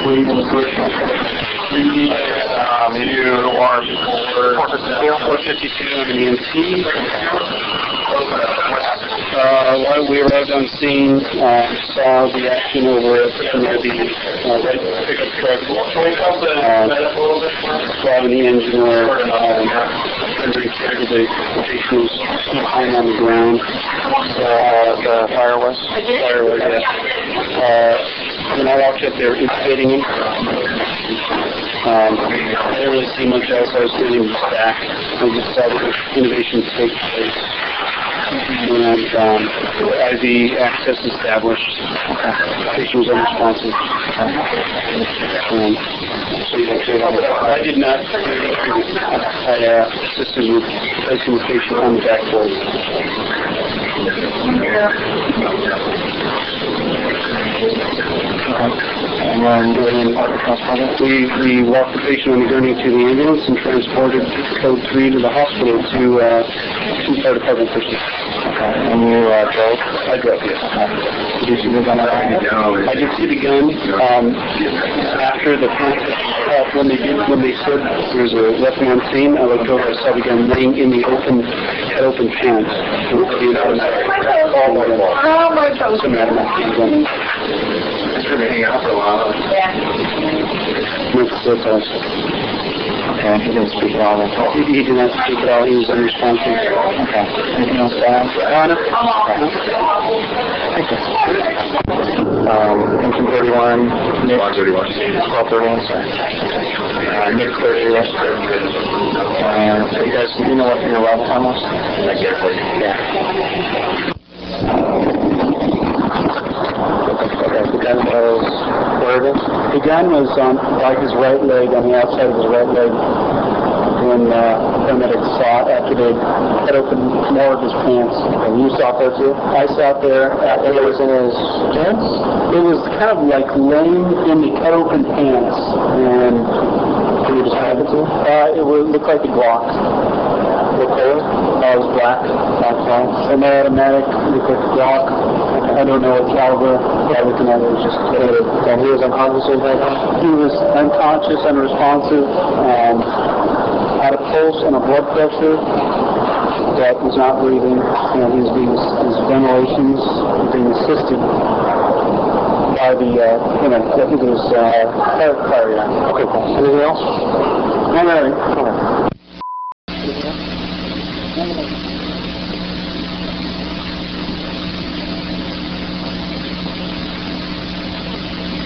You are 452 on an EMT. While we arrived on scene, saw the action over at the right pickup truck. Driving the engine where rendering care, the patient was lying on the ground. The fire was? Fire was, yeah. When I walked up there, intubating him. I didn't really see much else. I was standing just back. I just saw the innovation take place. And IV access established. Patient was unresponsive. I did not. I assisted with placing the patient on the backboard. And we walked the patient on the gurney to the ambulance and transported code 3 to the hospital to fire department personnel. And you drove? I drove, yes. Did you see the gun? I did see the gun. After the when they said there was a weapon on scene, I looked over, I saw the gun laying in the open pants. It's been hanging out for a while. Yeah. Okay, he didn't speak at all. He did not speak at all. He was unresponsive. Okay. Anything else to add? No. Thank you. Engine 31. Nick. 1231, sorry. Nick Clergy. So you guys, do you know what your arrival time was? I get it for you. Yeah. The gun was, where it is? The gun was on by his right leg, on the outside of his right leg, when paramedics saw it after they cut open more of his pants. And you saw it there too? I saw it there. It was in his pants? It was kind of like laying in the cut open pants. And can you describe it to me? It would look like a Glock. What color? It was black. Semi-automatic, looked like a Glock. I don't know what caliber. Yeah, looking at it was just. And he was unconscious right now? He was unconscious, unresponsive, had a pulse and a blood pressure that was not breathing, and his ventilations being assisted by the, I think it was fire. Okay, cool. Anything else? No. Okay.